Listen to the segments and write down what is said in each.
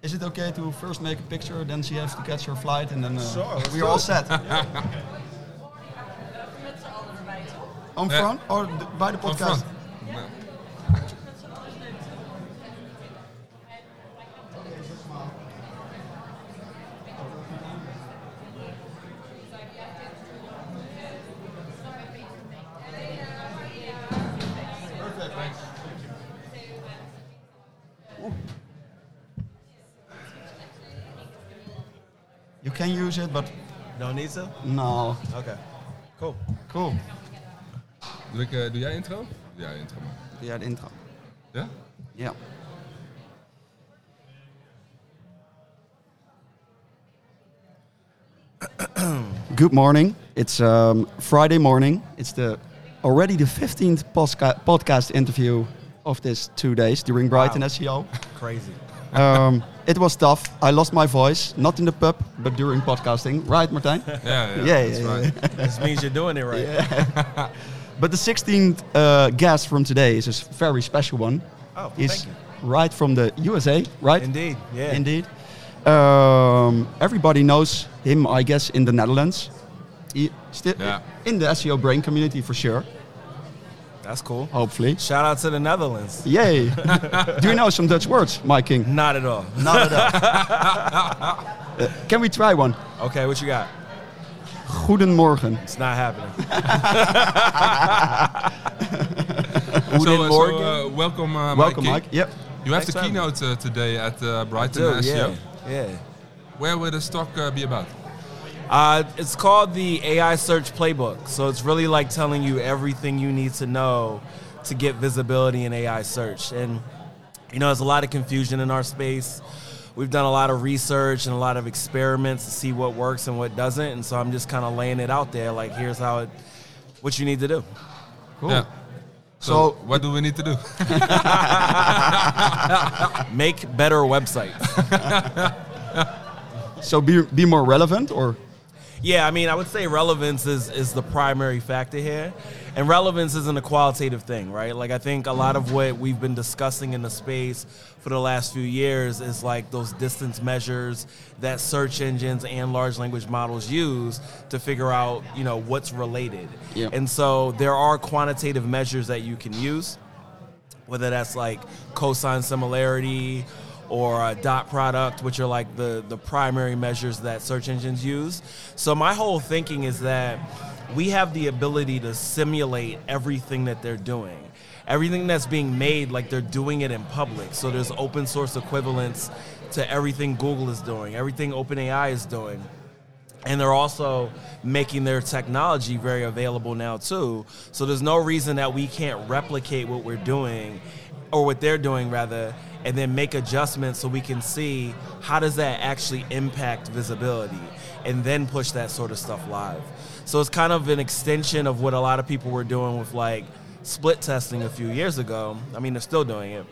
Is it okay to first make a picture, then she has to catch her flight, and then Sure, we're all set? On front or by the podcast? front. You can use it, but Don't need to? no. Okay. Cool. Cool. Doe jij intro? Ja, intro maar. Ja, de intro. Ja? Ja. Good morning. It's Friday morning. It's already the 15th podcast interview of this 2 days during Brighton SEO. Crazy. It was tough. I lost my voice, not in the pub, but during podcasting. Right, Martijn? Yeah, that's right. This means you're doing it right. Yeah. But the 16th guest from today is a very special one. Oh, He's thank you. right from the USA, right? Indeed, yeah. Indeed. Everybody knows him, I guess, in the Netherlands. In the SEO brain community for sure. That's cool. Hopefully. Shout out to the Netherlands. Yay! Do you know some Dutch words, my king? Not at all. Not at all. Can we try one? Okay, what you got? Goedemorgen. It's not happening. So welcome, Welcome, Mike. Mike. Yep. You have Thanks the for keynote today at Brighton Dude, SEO. yeah. Where will this talk be about? It's called the AI Search Playbook. So it's really like telling you everything you need to know to get visibility in AI search. And, there's a lot of confusion in our space. We've done a lot of research and a lot of experiments to see what works and what doesn't. And so I'm just kind of laying it out there. Like, here's what you need to do. Cool. Yeah. So what do we need to do? Make better websites. So be more relevant, or? Yeah, I would say relevance is the primary factor here. And relevance isn't a qualitative thing, right? Like, I think a lot of what we've been discussing in the space for the last few years is like those distance measures that search engines and large language models use to figure out, what's related. Yep. And so there are quantitative measures that you can use, whether that's like cosine similarity or dot product, which are like the primary measures that search engines use. So my whole thinking is that we have the ability to simulate everything that they're doing. Everything that's being made, like they're doing it in public. So there's open source equivalents to everything Google is doing, everything OpenAI is doing. And they're also making their technology very available now too. So there's no reason that we can't replicate what we're doing, or what they're doing rather, and then make adjustments so we can see how does that actually impact visibility, and then push that sort of stuff live. So it's kind of an extension of what a lot of people were doing with like split testing a few years ago. They're still doing it.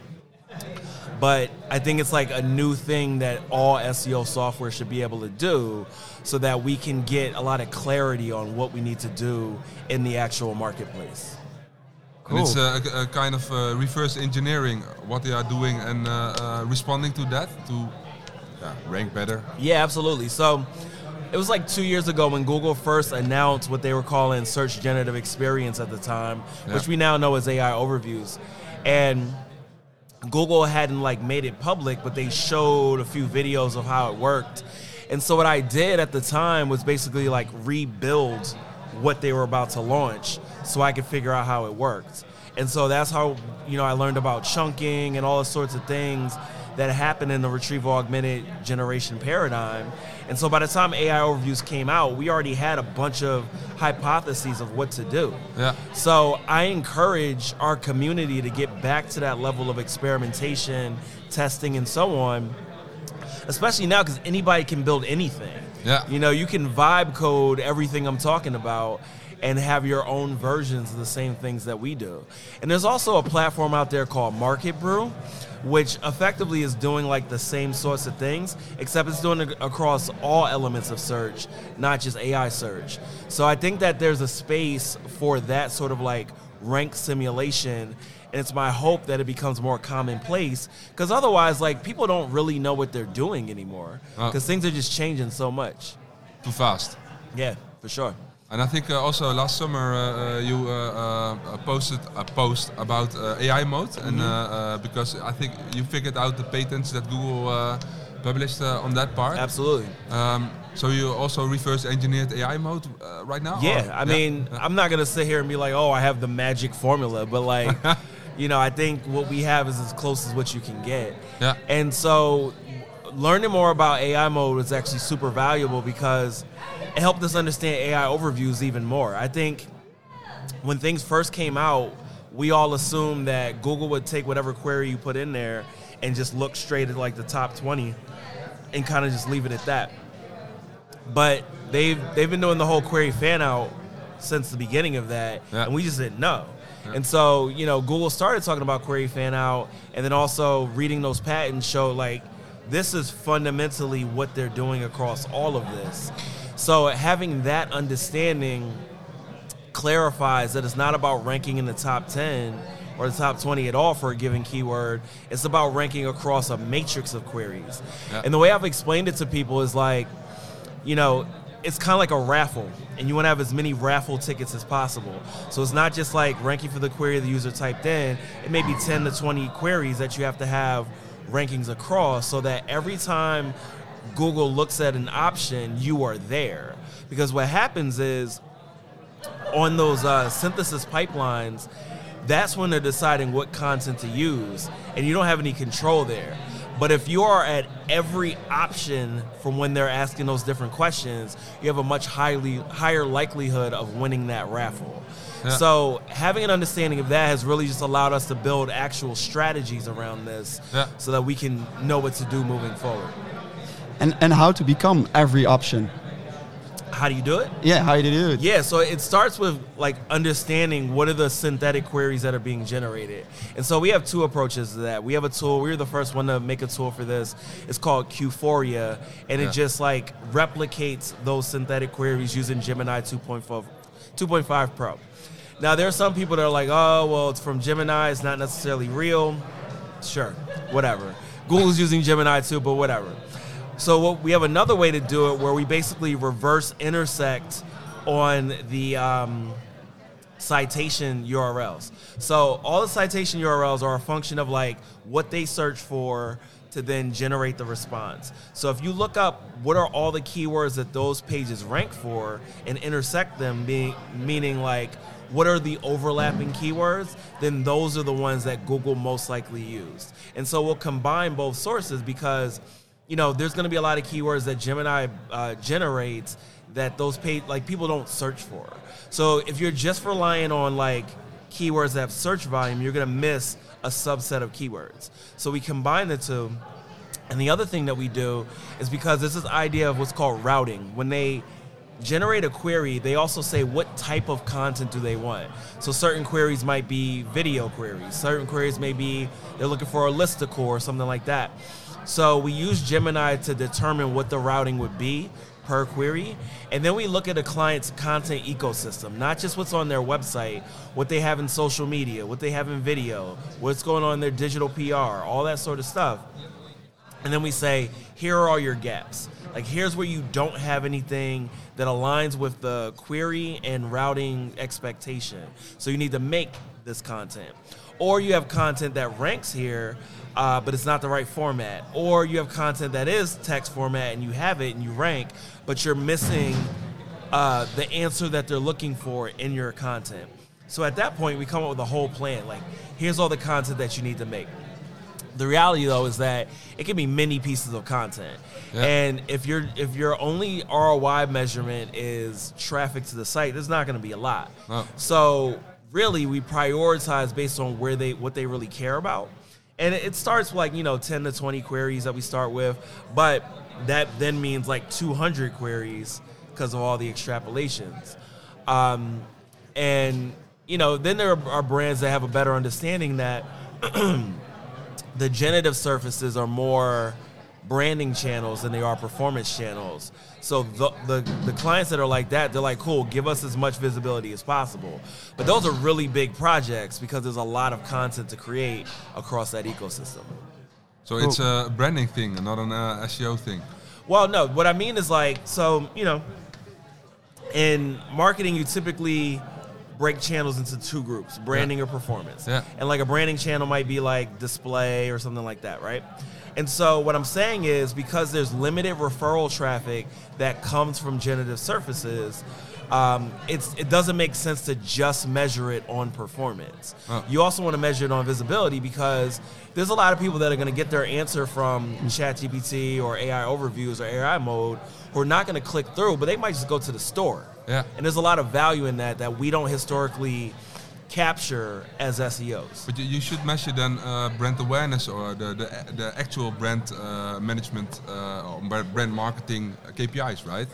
But I think it's like a new thing that all SEO software should be able to do, so that we can get a lot of clarity on what we need to do in the actual marketplace. Cool. And it's a kind of reverse engineering what they are doing and responding to that to rank better. Yeah, absolutely. So it was like 2 years ago when Google first announced what they were calling Search Generative Experience at the time, which we now know as AI Overviews. And Google hadn't like made it public, but they showed a few videos of how it worked. And so what I did at the time was basically like rebuild what they were about to launch so I could figure out how it worked. And so that's how, I learned about chunking and all the sorts of things that happen in the retrieval augmented generation paradigm. And so by the time AI Overviews came out, we already had a bunch of hypotheses of what to do. Yeah. So I encourage our community to get back to that level of experimentation, testing, and so on, especially now because anybody can build anything. Yeah. You can vibe code everything I'm talking about and have your own versions of the same things that we do. And there's also a platform out there called Market Brew, which effectively is doing like the same sorts of things, except it's doing it across all elements of search, not just AI search. So I think that there's a space for that sort of like rank simulation and it's my hope that it becomes more commonplace, because otherwise, like, people don't really know what they're doing anymore, because things are just changing so much. Too fast. Yeah, for sure. And I think also last summer you posted a post about AI mode, and because I think you figured out the patents that Google published on that part. Absolutely. So you also reverse engineered AI mode right now? Yeah, I mean, I'm not gonna sit here and be like, oh, I have the magic formula, but like, you know, I think what we have is as close as what you can get. Yeah. And so learning more about AI mode was actually super valuable because it helped us understand AI overviews even more. I think when things first came out, we all assumed that Google would take whatever query you put in there and just look straight at like the top 20 and kind of just leave it at that. But they've been doing the whole query fan out since the beginning of that, and we just didn't know. Yeah. And so, you know, Google started talking about query fan out, and then also reading those patents showed like this is fundamentally what they're doing across all of this. So having that understanding clarifies that it's not about ranking in the top 10 or the top 20 at all for a given keyword. It's about ranking across a matrix of queries. Yeah. And the way I've explained it to people is like, you know, it's kind of like a raffle, and you want to have as many raffle tickets as possible. So it's not just like ranking for the query the user typed in. It may be 10 to 20 queries that you have to have rankings across so that every time Google looks at an option, you are there. Because what happens is on those synthesis pipelines, that's when they're deciding what content to use, and you don't have any control there. But if you are at every option from when they're asking those different questions, you have a much higher likelihood of winning that raffle. Yeah. So having an understanding of that has really just allowed us to build actual strategies around this so that we can know what to do moving forward. And how to become every option. How do you do it? Yeah, how do you do it? Yeah, so it starts with like understanding what are the synthetic queries that are being generated. And so we have two approaches to that. We have a tool, we were the first one to make a tool for this. It's called Qforia, and it just like replicates those synthetic queries using Gemini 2.5 Pro. Now there are some people that are like, oh, well, it's from Gemini, it's not necessarily real. Sure, whatever. Google's using Gemini too, but whatever. So we have another way to do it where we basically reverse intersect on the citation URLs. So all the citation URLs are a function of like what they search for to then generate the response. So if you look up what are all the keywords that those pages rank for and intersect them, meaning like what are the overlapping keywords, then those are the ones that Google most likely used. And so we'll combine both sources because you know, there's going to be a lot of keywords that Gemini generates that those people don't search for. So if you're just relying on like keywords that have search volume, you're going to miss a subset of keywords. So we combine the two. And the other thing that we do is because there's this idea of what's called routing. When they generate a query, they also say what type of content do they want. So certain queries might be video queries. Certain queries may be they're looking for a listicle or something like that. So we use Gemini to determine what the routing would be per query. And then we look at a client's content ecosystem, not just what's on their website, what they have in social media, what they have in video, what's going on in their digital PR, all that sort of stuff. And then we say, here are all your gaps. Like, here's where you don't have anything that aligns with the query and routing expectation. So you need to make this content. Or you have content that ranks here, but it's not the right format. Or you have content that is text format and you have it and you rank, but you're missing the answer that they're looking for in your content. So at that point, we come up with a whole plan. Like, here's all the content that you need to make. The reality, though, is that it can be many pieces of content. Yeah. And if your only ROI measurement is traffic to the site, there's not going to be a lot. Oh. So really, we prioritize based on what they really care about. And it starts with 10 to 20 queries that we start with, but that then means like 200 queries because of all the extrapolations. And then there are brands that have a better understanding that the generative surfaces are more branding channels than they are performance channels. So the clients that are like that, they're like, cool, give us as much visibility as possible. But those are really big projects because there's a lot of content to create across that ecosystem. So it's a branding thing, not an SEO thing. Well, no, what I mean is like, so, you know, in marketing, you typically break channels into two groups, branding or performance. Yeah. And like a branding channel might be like display or something like that, right? And so what I'm saying is because there's limited referral traffic that comes from generative surfaces, it doesn't make sense to just measure it on performance. Oh. You also want to measure it on visibility because there's a lot of people that are going to get their answer from ChatGPT or AI overviews or AI mode who are not going to click through, but they might just go to the store. Yeah. And there's a lot of value in that we don't historically capture as SEOs. But you should measure then brand awareness or the actual brand management or brand marketing KPIs, right?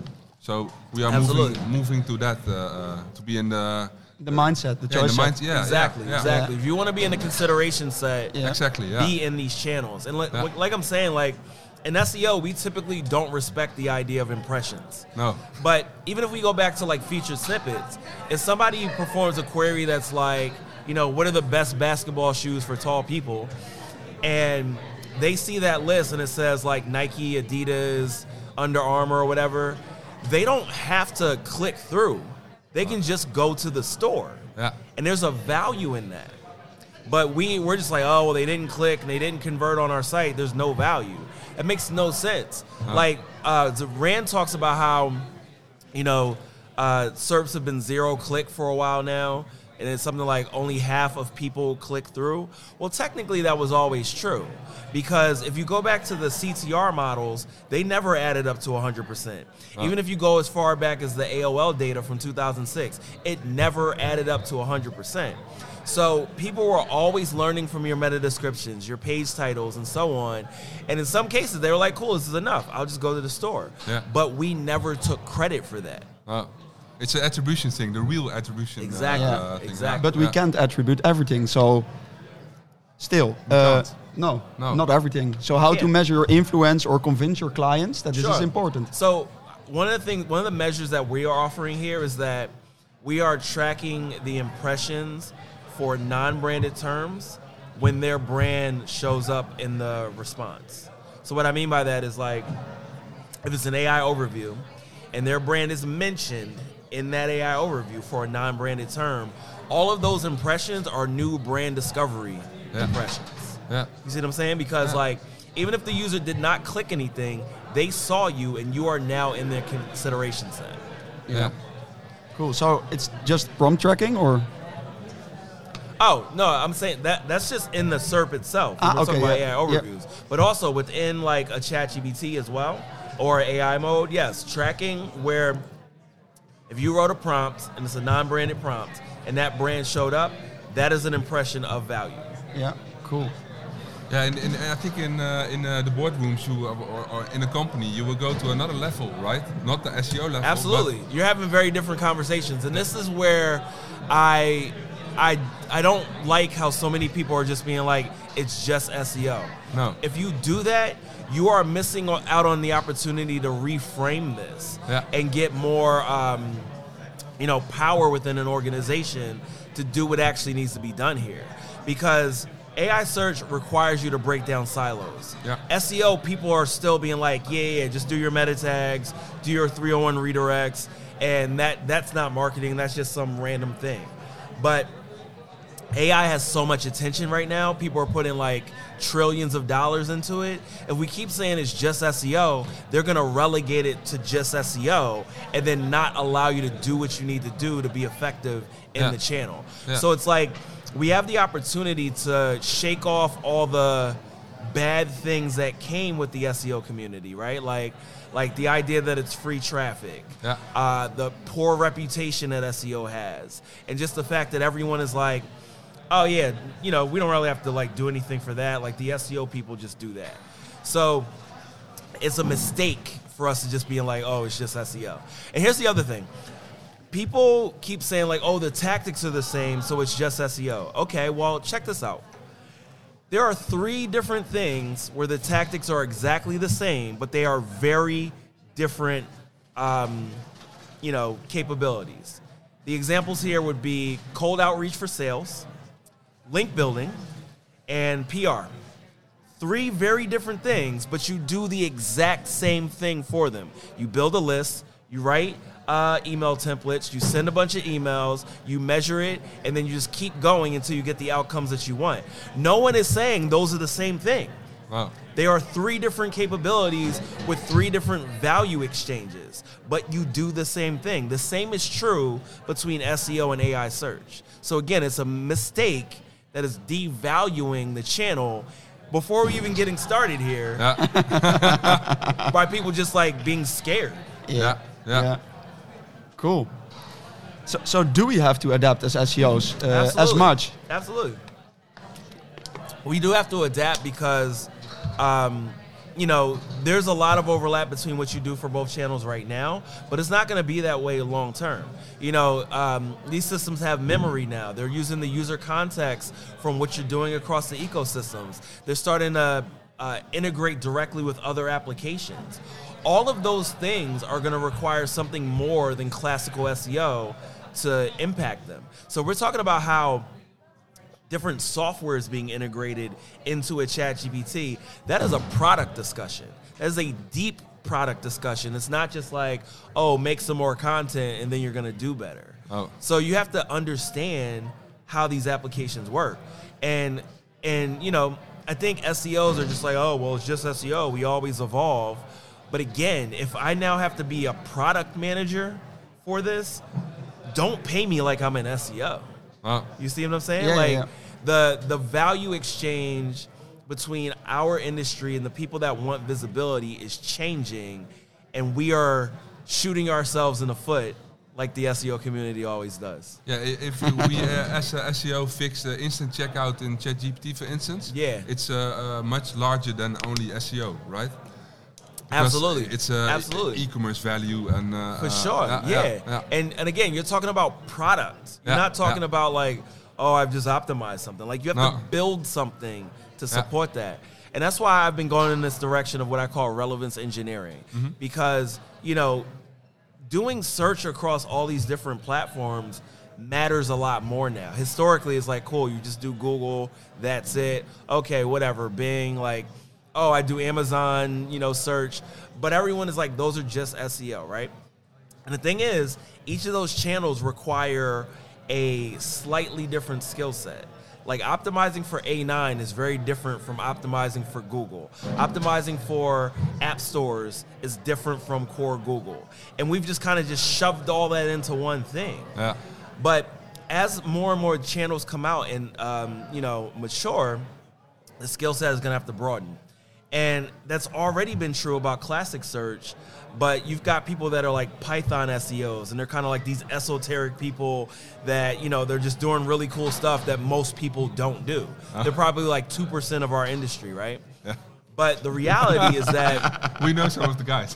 So we are moving to that to be in the mindset, the choice set. Exactly. If you want to be in the consideration set, be in these channels. And like I'm saying, like in SEO, we typically don't respect the idea of impressions. No. But even if we go back to like featured snippets, if somebody performs a query that's like, you know, what are the best basketball shoes for tall people? And they see that list and it says like Nike, Adidas, Under Armour or whatever, they don't have to click through. They can just go to the store. Yeah. And there's a value in that. But we're just like, oh, well, they didn't click and they didn't convert on our site. There's no value. It makes no sense. Like, Rand talks about how, you know, SERPs have been zero click for a while now, and it's something like only half of people click through. Well, technically that was always true, because if you go back to the CTR models, they never added up to 100%. Even if you go as far back as the AOL data from 2006, it never added up to 100%. So people were always learning from your meta descriptions, your page titles, and so on. And in some cases, they were like, cool, this is enough. I'll just go to the store. Yeah. But we never took credit for that. It's an attribution thing, the real attribution thing. Exactly. But we can't attribute everything, so still, no, not everything. So how to measure your influence or convince your clients that this is important? So one of the measures that we are offering here is that we are tracking the impressions for non-branded terms when their brand shows up in the response. So what I mean by that is like, if it's an AI overview and their brand is mentioned in that AI overview for a non-branded term, all of those impressions are new brand discovery impressions. Yeah. You see what I'm saying? Because like, even if the user did not click anything, they saw you and you are now in their consideration set. Yeah. Cool. So it's just prompt tracking or? Oh, no, I'm saying that's just in the SERP itself. We're talking about AI overviews. But also within like a ChatGPT as well, or AI mode, yes, tracking where if you wrote a prompt and it's a non-branded prompt and that brand showed up, that is an impression of value. Yeah, cool. Yeah, and I think in the boardrooms or in a company, you will go to another level, right? Not the SEO level. Absolutely. You're having very different conversations. And this is where I don't like how so many people are just being like, it's just SEO. No. If you do that, you are missing out on the opportunity to reframe this and get more power within an organization to do what actually needs to be done here. Because AI search requires you to break down silos. Yeah. SEO, people are still being like, just do your meta tags, do your 301 redirects, and that's not marketing, that's just some random thing. But AI has so much attention right now. People are putting like trillions of dollars into it. If we keep saying it's just SEO, they're going to relegate it to just SEO and then not allow you to do what you need to do to be effective in the channel. Yeah. So it's like we have the opportunity to shake off all the bad things that came with the SEO community, right? Like the idea that it's free traffic, the poor reputation that SEO has, and just the fact that everyone is like, oh yeah, we don't really have to like do anything for that. Like the SEO people just do that. So it's a mistake for us to just be like, oh, it's just SEO. And here's the other thing. People keep saying like, oh, the tactics are the same, so it's just SEO. Okay, well, check this out. there are 3 different things where the tactics are exactly the same, but they are very different, capabilities. The examples here would be cold outreach for sales, link building, and PR. 3 very different things, but you do the exact same thing for them. You build a list, you write email templates, you send a bunch of emails, you measure it, and then you just keep going until you get the outcomes that you want. No one is saying those are the same thing. Wow. They are 3 different capabilities with 3 different value exchanges, but you do the same thing. The same is true between SEO and AI search. So again, it's a mistake that is devaluing the channel before we even getting started here by people just like being scared. Yeah. Cool. So do we have to adapt as SEOs as much? Absolutely. We do have to adapt because, there's a lot of overlap between what you do for both channels right now, but it's not going to be that way long term. These systems have memory now. They're using the user context from what you're doing across the ecosystems. They're starting to integrate directly with other applications. All of those things are going to require something more than classical SEO to impact them. So we're talking about how different software is being integrated into a ChatGPT. That is a product discussion. That is a deep product discussion. It's not just like, oh, make some more content and then you're going to do better. Oh. So you have to understand how these applications work. And I think SEOs are just like, oh, well, it's just SEO. We always evolve. But again, if I now have to be a product manager for this, don't pay me like I'm an SEO. You see what I'm saying? Yeah. The value exchange between our industry and the people that want visibility is changing, and we are shooting ourselves in the foot like the SEO community always does. Yeah, if we as a SEO fix the instant checkout in ChatGPT, for instance, it's much larger than only SEO, right? Because absolutely, it's absolutely e-commerce value and for sure, And again, you're talking about product. You're not talking about like, oh, I've just optimized something. Like you have to build something to support that, and that's why I've been going in this direction of what I call relevance engineering, because doing search across all these different platforms matters a lot more now. Historically, it's like, cool, you just do Google, that's it. Okay, whatever, Bing, like. Oh, I do Amazon, search. But everyone is like, those are just SEO, right? And the thing is, each of those channels require a slightly different skill set. Like optimizing for A9 is very different from optimizing for Google. Optimizing for app stores is different from core Google. And we've just kind of shoved all that into one thing. Yeah. But as more and more channels come out and, mature, the skill set is going to have to broaden. And that's already been true about classic search, but you've got people that are like Python SEOs, and they're kind of like these esoteric people that, they're just doing really cool stuff that most people don't do. They're probably like 2% of our industry, right? Yeah. But the reality is that... we know some of the guys.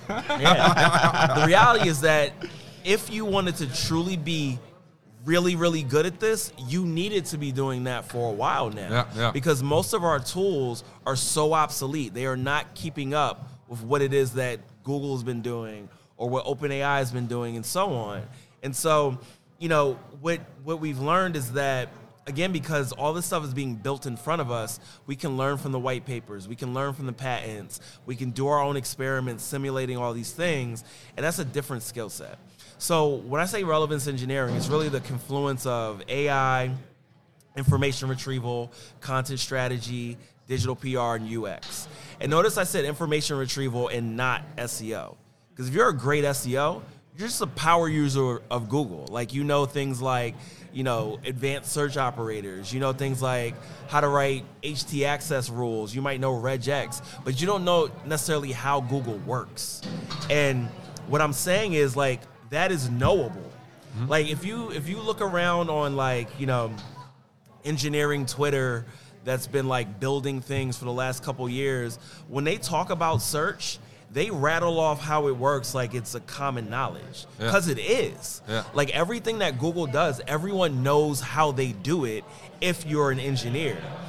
The reality is that if you wanted to truly be really, really good at this, you needed to be doing that for a while now. Because most of our tools are so obsolete. They are not keeping up with what it is that Google's been doing or what OpenAI has been doing and so on. And so, what we've learned is that, again, because all this stuff is being built in front of us, we can learn from the white papers, we can learn from the patents, we can do our own experiments simulating all these things, and that's a different skill set. So when I say relevance engineering, it's really the confluence of AI, information retrieval, content strategy, digital PR, and UX. And notice I said information retrieval and not SEO. Because if you're a great SEO, you're just a power user of Google. Like, things like, advanced search operators. Things like how to write HT access rules. You might know regex, but you don't know necessarily how Google works. And what I'm saying is, like, that is knowable. Like if you look around on engineering Twitter that's been like building things for the last couple years, when they talk about search, they rattle off how it works like it's a common knowledge, because it is. Like everything that Google does, everyone knows how they do it if you're an engineer.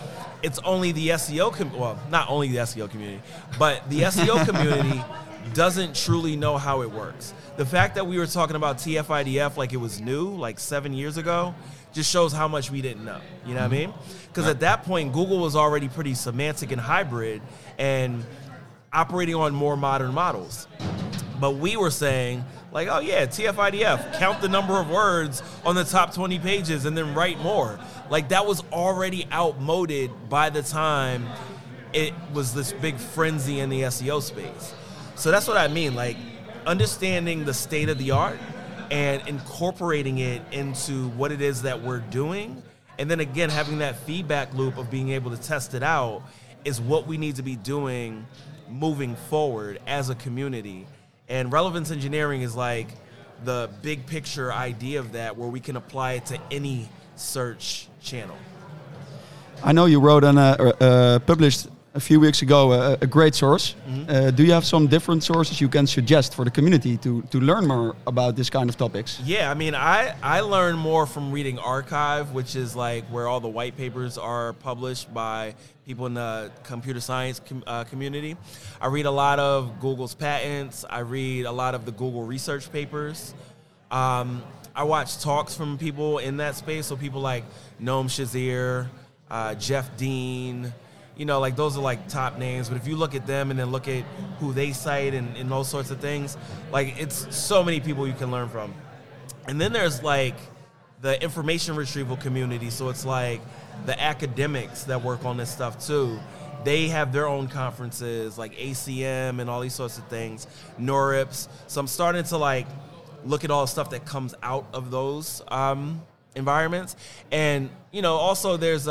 it's only the SEO, well, not only the SEO community, but the SEO community doesn't truly know how it works. The fact that we were talking about TF-IDF like it was new, like 7 years ago, just shows how much we didn't know. You know what I mean? Because at that point, Google was already pretty semantic and hybrid and operating on more modern models. But we were saying, like, oh yeah, TF-IDF, count the number of words on the top 20 pages and then write more. Like, that was already outmoded by the time it was this big frenzy in the SEO space. So that's what I mean, like, understanding the state of the art and incorporating it into what it is that we're doing, and then again, having that feedback loop of being able to test it out is what we need to be doing moving forward as a community. And relevance engineering is like the big picture idea of that, where we can apply it to any search channel. I know you wrote and published a few weeks ago a great source. Do you have some different sources you can suggest for the community to learn more about this kind of topics? Yeah, I mean, I learn more from reading Archive, which is like where all the white papers are published by people in the computer science community. I read a lot of Google's patents. I read a lot of the Google research papers. I watch talks from people in that space, so people like Noam Shazir, Jeff Dean, you know, like those are like top names. But if you look at them and then look at who they cite and those sorts of things, like it's so many people you can learn from. And then there's like the information retrieval community. So it's like the academics that work on this stuff too. They have their own conferences like ACM and all these sorts of things, NeurIPS. So I'm starting to like look at all the stuff that comes out of those environments. And, you know, also there's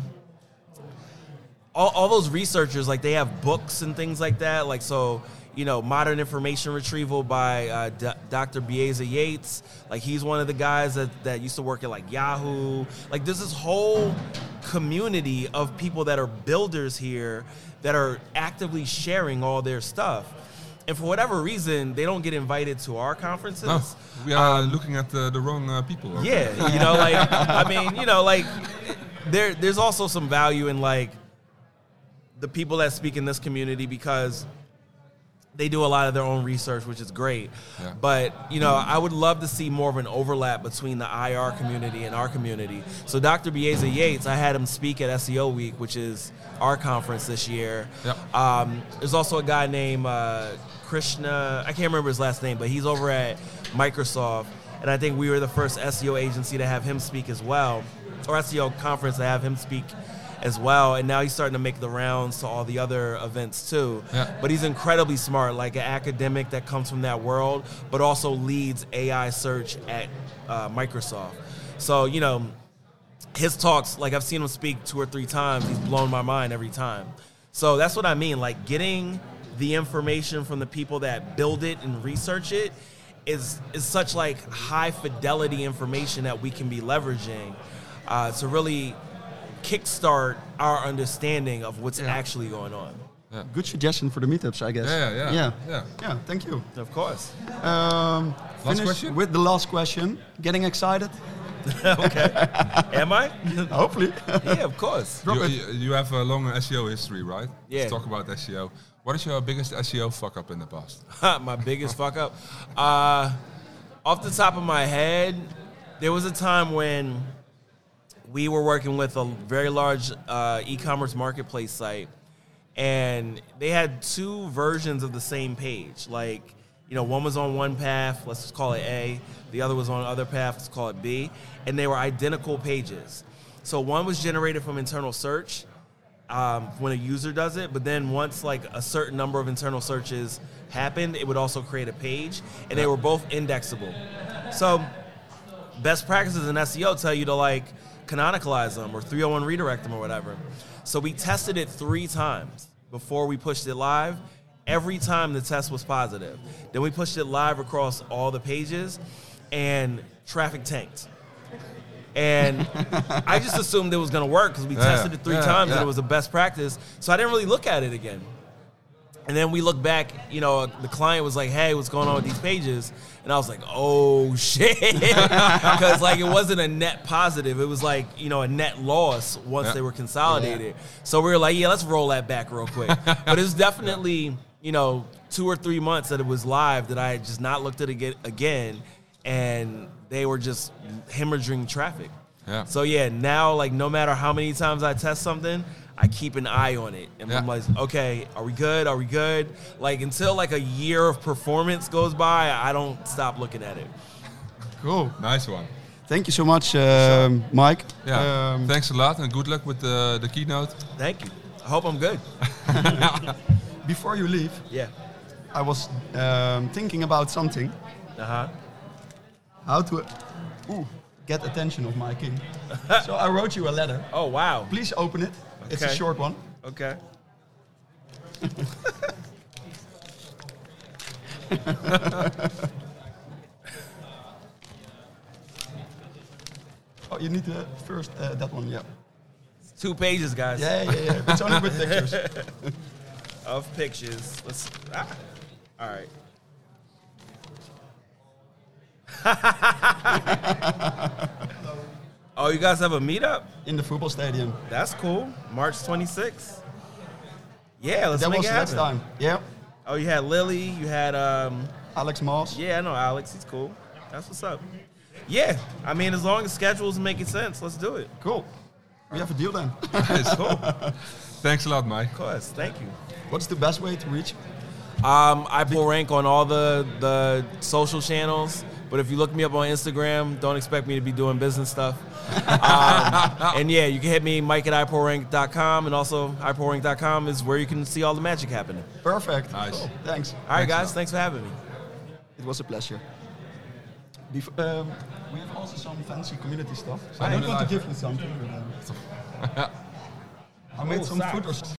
all those researchers, like they have books and things like that. Like, so, you know, Modern Information Retrieval by Dr. Bieza Yates. Like, he's one of the guys that used to work at like Yahoo. Like, there's this whole community of people that are builders here that are actively sharing all their stuff. And for whatever reason, they don't get invited to our conferences. No, we are looking at the wrong people. Okay? Yeah, you know, like, I mean, you know, like, there's also some value in like the people that speak in this community, because they do a lot of their own research, which is great. Yeah. But, you know, I would love to see more of an overlap between the IR community and our community. So Dr. Bieza Yates, I had him speak at SEO Week, which is our conference this year. Yep. There's also a guy named Krishna, I can't remember his last name, but he's over at Microsoft. And I think we were the first SEO agency to have him speak as well, or SEO conference to have him speak as well, and now he's starting to make the rounds to all the other events too. Yeah. But he's incredibly smart, like an academic that comes from that world, but also leads AI search at Microsoft. So, you know, his talks, like I've seen him speak 2 or 3 times, he's blown my mind every time. So that's what I mean, like getting the information from the people that build it and research it is such like high fidelity information that we can be leveraging to really kickstart our understanding of what's actually going on. Yeah. Good suggestion for the meetups, I guess. Yeah. Thank you. Of course. Last question? With the last question. Getting excited? Okay. Am I? Hopefully. Yeah, of course. You have a long SEO history, right? Yeah. Let's talk about SEO. What is your biggest SEO fuck up in the past? My biggest fuck up? Off the top of my head, there was a time when we were working with a very large e-commerce marketplace site, and they had 2 versions of the same page. Like, you know, one was on one path, let's just call it A. The other was on other path, let's call it B. And they were identical pages. So one was generated from internal search when a user does it, but then once like a certain number of internal searches happened, it would also create a page, and they were both indexable. So best practices in SEO tell you to like canonicalize them or 301 redirect them or whatever. So we tested it 3 times before we pushed it live. Every time the test was positive. Then we pushed it live across all the pages, and traffic tanked. And I just assumed it was going to work because we tested it 3 times and it was a best practice. So I didn't really look at it again. And then we look back, you know, the client was like, hey, what's going on with these pages? And I was like, oh, shit. Because, like, it wasn't a net positive. It was, like, you know, a net loss once they were consolidated. Yeah. So we were like, yeah, let's roll that back real quick. But it's definitely, you know, 2 or 3 months that it was live that I had just not looked at it again. And they were just hemorrhaging traffic. Yeah. So, yeah, now, like, no matter how many times I test something, I keep an eye on it. And I'm like, okay, are we good? Are we good? Like, until, like, a year of performance goes by, I don't stop looking at it. Cool. Nice one. Thank you so much, Mike. Yeah. Thanks a lot, and good luck with the keynote. Thank you. I hope I'm good. Before you leave, I was thinking about something. How to get attention of my king. So I wrote you a letter. Oh, wow. Please open it. Okay. It's a short one. Okay. Oh, you need to first that one, yeah. It's 2 pages, guys. Yeah. It's only with pictures. Of pictures. Let's. All right. Oh, you guys have a meetup? In the football stadium. That's cool. March 26th. Yeah, let's make it happen. That was next time. Yeah. Oh, you had Lily. You had Alex Moss. Yeah, I know Alex. He's cool. That's what's up. Yeah, I mean, as long as schedules making sense, let's do it. Cool. We have a deal then. It's cool. Thanks a lot, Mike. Of course. Thank you. What's the best way to reach? I pull rank on all the social channels. But if you look me up on Instagram, don't expect me to be doing business stuff. And yeah, you can hit me, Mike@iPullRank.com, and also iPullRank.com is where you can see all the magic happening. Perfect. Nice. Cool. Thanks. All right, guys. Thanks for having me. It was a pleasure. We have also some fancy community stuff. So I I'm know going to live. give you something. I made some food or